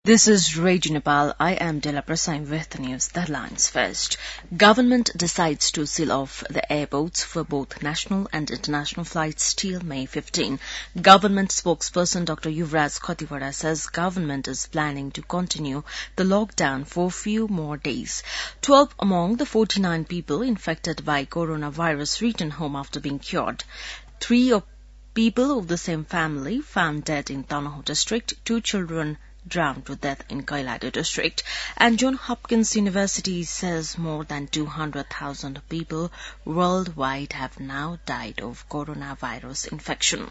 This is Radio Nepal. I am Dela Prasai with the news. The headlines first. Government decides to seal off the airports for both national and international flights till May 15. Government spokesperson Dr. Yuvraj Khatiwada says government is planning to continue the lockdown for a few more days. 12 among the 49 people infected by coronavirus returned home after being cured. 3 people of the same family found dead in Tanoh district. 2 children drowned to death in Kailadu district. And Johns Hopkins University says more than 200,000 people worldwide have now died of coronavirus infection.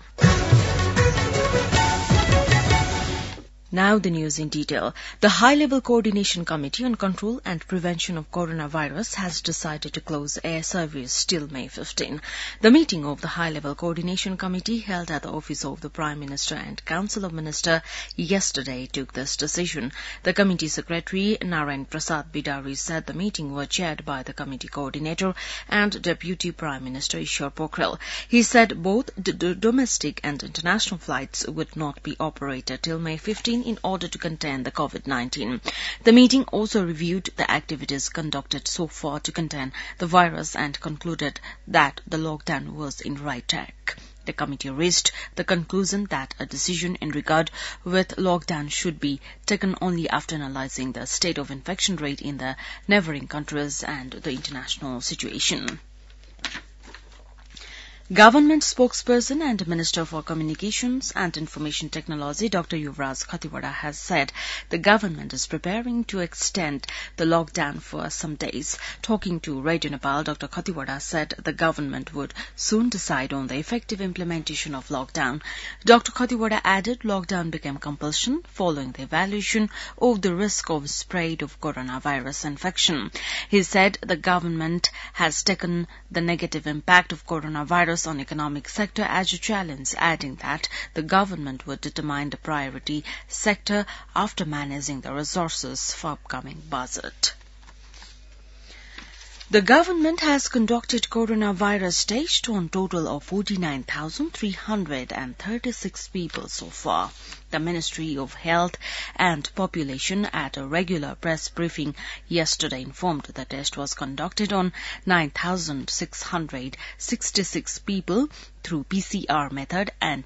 Now the news in detail. The High-Level Coordination Committee on Control and Prevention of Coronavirus has decided to close air service till May 15. The meeting of the High-Level Coordination Committee held at the office of the Prime Minister and Council of Ministers yesterday took this decision. The committee secretary, Narayan Prasad Bidari, said the meeting was chaired by the committee coordinator and Deputy Prime Minister Ishwar Pokhrel. He said both the domestic and international flights would not be operated till May 15 in order to contain the COVID-19. The meeting also reviewed the activities conducted so far to contain the virus and concluded that the lockdown was in right track. The committee reached the conclusion that a decision in regard with lockdown should be taken only after analysing the state of infection rate in the neighbouring countries and the international situation. Government spokesperson and Minister for Communications and Information Technology Dr. Yuvraj Khatiwada has said the government is preparing to extend the lockdown for some days. Talking to Radio Nepal, Dr. Khatiwada said the government would soon decide on the effective implementation of lockdown. Dr. Khatiwada added lockdown became compulsion following the evaluation of the risk of spread of coronavirus infection. He said the government has taken the negative impact of coronavirus on economic sector as a challenge, adding that the government would determine the priority sector after managing the resources for upcoming budget. The government has conducted coronavirus tests on a total of 49,336 people so far. The Ministry of Health and Population at a regular press briefing yesterday informed the test was conducted on 9,666 people through PCR method and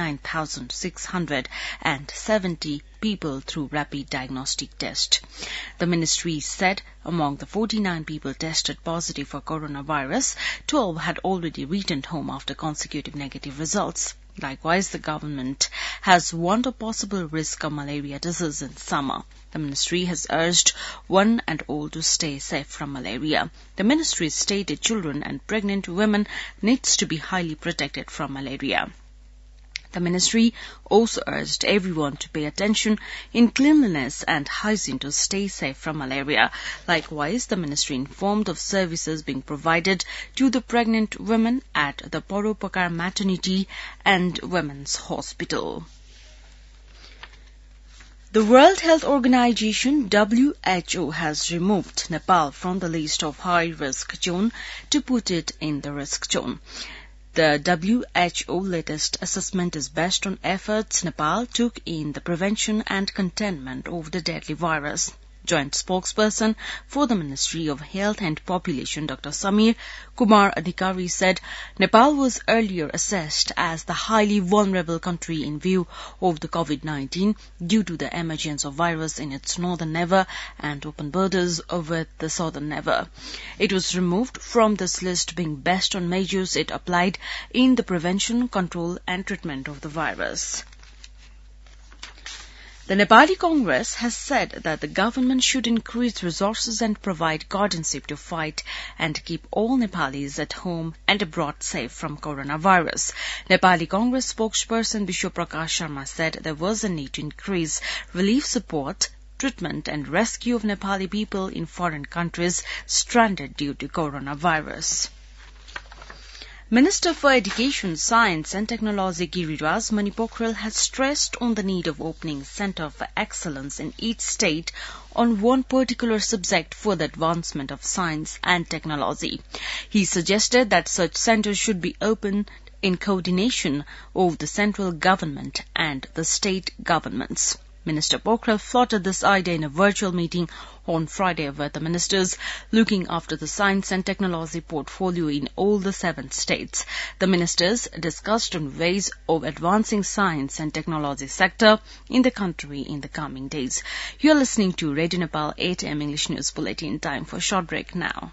39,670 people through rapid diagnostic test. The ministry said among the 49 people tested positive for coronavirus, 12 had already returned home after consecutive negative results. Likewise, the government has warned of possible risk of malaria disease in summer. The ministry has urged one and all to stay safe from malaria. The ministry stated children and pregnant women needs to be highly protected from malaria. The ministry also urged everyone to pay attention in cleanliness and hygiene to stay safe from malaria. Likewise, the ministry informed of services being provided to the pregnant women at the Poropakar Maternity and Women's Hospital. The World Health Organization WHO has removed Nepal from the list of high-risk zone to put it in the risk zone. The WHO latest assessment is based on efforts Nepal took in the prevention and containment of the deadly virus. Joint spokesperson for the Ministry of Health and Population, Dr. Samir Kumar Adhikari, said Nepal was earlier assessed as the highly vulnerable country in view of the COVID-19 due to the emergence of virus in its northern neighbour and open borders with the southern neighbour. It was removed from this list being based on measures it applied in the prevention, control and treatment of the virus. The Nepali Congress has said that the government should increase resources and provide guardianship to fight and keep all Nepalis at home and abroad safe from coronavirus. Nepali Congress spokesperson Vishwa Prakash Sharma said there was a need to increase relief support, treatment and rescue of Nepali people in foreign countries stranded due to coronavirus. Minister for Education, Science and Technology Giriraj Mani Pokhrel has stressed on the need of opening Centre for Excellence in each state on one particular subject for the advancement of science and technology. He suggested that such centres should be opened in coordination of the central government and the state governments. Minister Pokhrel floated this idea in a virtual meeting on Friday with the ministers looking after the science and technology portfolio in all the 7 states. The ministers discussed on ways of advancing science and technology sector in the country in the coming days. You are listening to Radio Nepal 8 AM English News Bulletin. Time for a short break now.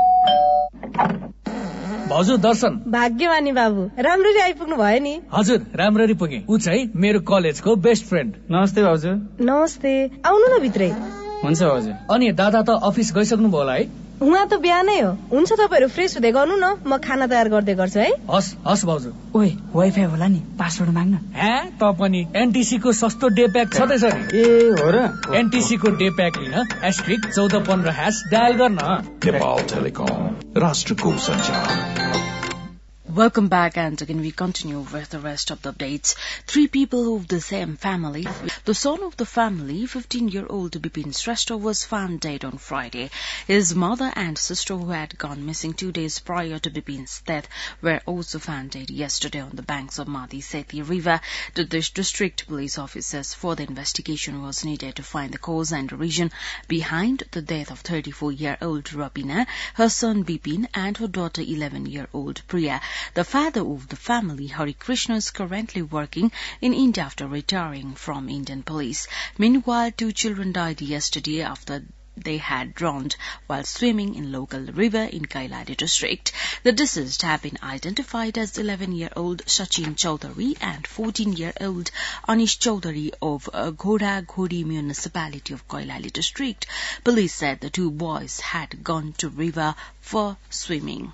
भाउजू दर्शन भाग्यमानी बाबु राम्ररी आइपुग्नु भयो नि हजुर राम्ररी पुगे उ चाहिँ मेरो कलेजको बेस्ट फ्रेन्ड नमस्ते भाउजू नमस्ते आउनु न भित्रै हुन्छ भाउजू अनि दादा त अफिस गइसक्नु भयो होला है उहाँ त बिहानै हो हुन्छ तपाईहरु फ्रेश हुँदै गर्नु न म खाना तयार गर्दै गर्छु है हस् भाउजू ओए वाइफाई होला नि पासवर्ड माग्न हे त पनि एनटीसी को सस्तो डे प्याक छदैछ नि ए हो र एनटीसी को डे प्याक लिन *1415# डायल गर्न नेपाल टेलिकम राष्ट्रको सञ्चार Welcome back, and again we continue with the rest of the updates. 3 people of the same family. The son of the family, 15-year-old Bipin Shrestha, was found dead on Friday. His mother and sister, who had gone missing 2 days prior to Bipin's death, were also found dead yesterday on the banks of Madi Sethi River. The district police office says further investigation was needed to find the cause and reason behind the death of 34-year-old Rabina, her son Bipin, and her daughter 11-year-old Priya. The father of the family, Hari Krishna, is currently working in India after retiring from Indian police. Meanwhile, 2 children died yesterday after they had drowned while swimming in local river in Kailadi district. The deceased have been identified as 11-year-old Sachin Chaudhary and 14-year-old Anish Chaudhary of Ghoda Ghori municipality of Kailadi district. Police said the 2 boys had gone to river for swimming.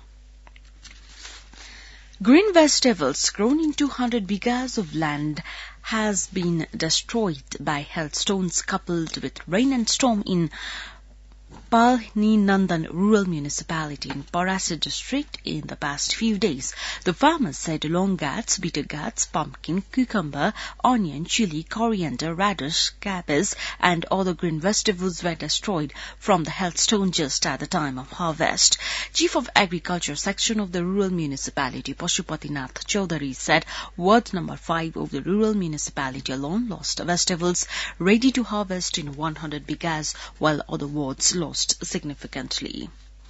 Green vegetables grown in 200 bighas of land has been destroyed by hailstones coupled with rain and storm in Palni-Nandan rural municipality in Parasi district in the past few days. The farmers said long gourds, bitter gourds, pumpkin, cucumber, onion, chili, coriander, radish, cabbage and other green vegetables were destroyed from the hailstone just at the time of harvest. Chief of Agriculture section of the rural municipality, Pashupatinath Chaudhary, said ward number 5 of the rural municipality alone lost vegetables ready to harvest in 100 bighas, while other wards lost significantly.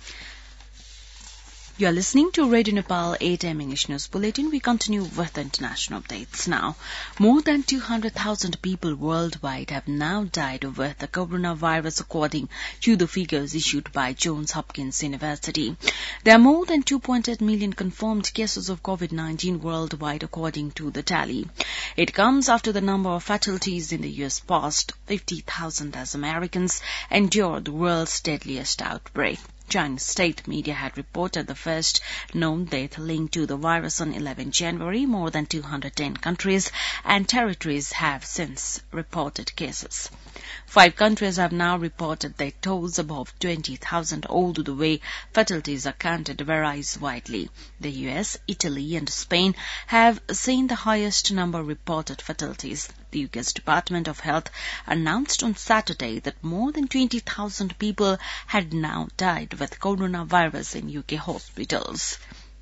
You are listening to Radio Nepal 8 AM English News Bulletin. We continue with the international updates now. More than 200,000 people worldwide have now died with the coronavirus, according to the figures issued by Johns Hopkins University. There are more than 2.8 million confirmed cases of COVID-19 worldwide, according to the tally. It comes after the number of fatalities in the U.S. passed 50,000 as Americans endure the world's deadliest outbreak. Chinese state media had reported the first known death linked to the virus on 11 January. More than 210 countries and territories have since reported cases. 5 countries have now reported their tolls above 20,000, although the way fatalities are counted varies widely. The US, Italy and Spain have seen the highest number of reported fatalities. The UK's Department of Health announced on Saturday that more than 20,000 people had now died with coronavirus in UK hospitals.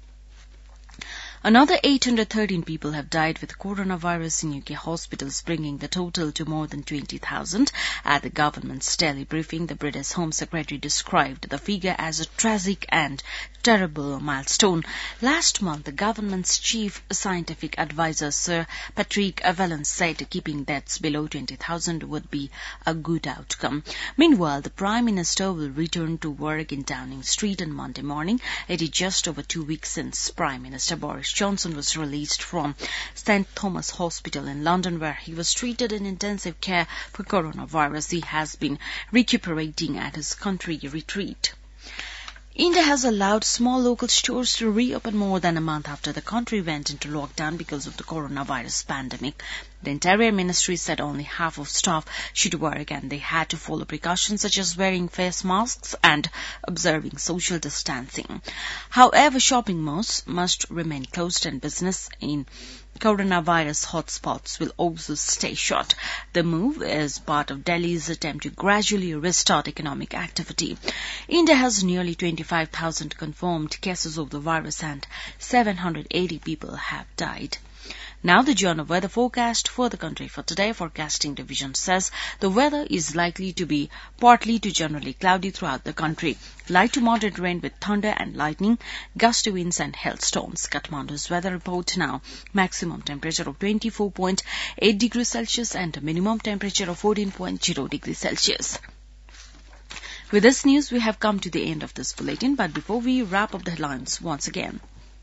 Another 813 people have died with coronavirus in UK hospitals, bringing the total to more than 20,000. At the government's daily briefing, the British Home Secretary described the figure as a tragic and terrible milestone. Last month, the government's chief scientific advisor, Sir Patrick Vallance, said keeping deaths below 20,000 would be a good outcome. Meanwhile, the Prime Minister will return to work in Downing Street on Monday morning. It is just over 2 weeks since Prime Minister Boris Johnson was released from St. Thomas Hospital in London, where he was treated in intensive care for coronavirus. He has been recuperating at his country retreat. India has allowed small local stores to reopen more than a month after the country went into lockdown because of the coronavirus pandemic. The Interior Ministry said only half of staff should work and they had to follow precautions such as wearing face masks and observing social distancing. However, shopping malls must remain closed and business in coronavirus hotspots will also stay shut. The move is part of Delhi's attempt to gradually restart economic activity. India has nearly 25,000 confirmed cases of the virus and 780 people have died. Now the Journal weather forecast for the country for today. Forecasting division says the weather is likely to be partly to generally cloudy throughout the country. Light to moderate rain with thunder and lightning, gusty winds and hailstorms. Kathmandu's weather report now. Maximum temperature of 24.8 degrees Celsius and a minimum temperature of 14.0 degrees Celsius. With this news, we have come to the end of this bulletin, but before we wrap up the headlines once again.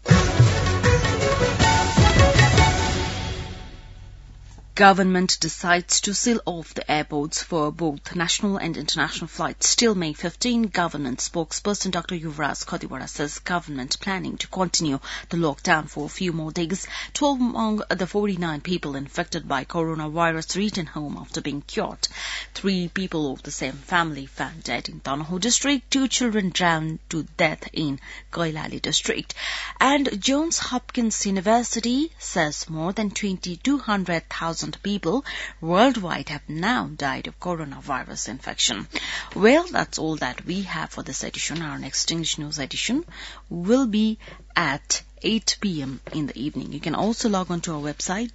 Government decides to seal off the airports for both national and international flights till May 15. Government spokesperson Dr. Yuvraj Khatiwada says government planning to continue the lockdown for a few more days. 12 among the 49 people infected by coronavirus returned home after being cured. 3 people of the same family found dead in Tanaho district. 2 children drowned to death in Kailali district. And Johns Hopkins University says more than 200,000 people worldwide have now died of coronavirus infection. Well, that's all that we have for this edition. Our next English news edition will be at 8 p.m. in the evening. You can also log on to our website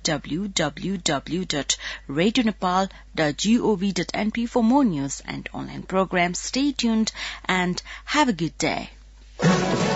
www.radionepal.gov.np for more news and online programs. Stay tuned and have a good day.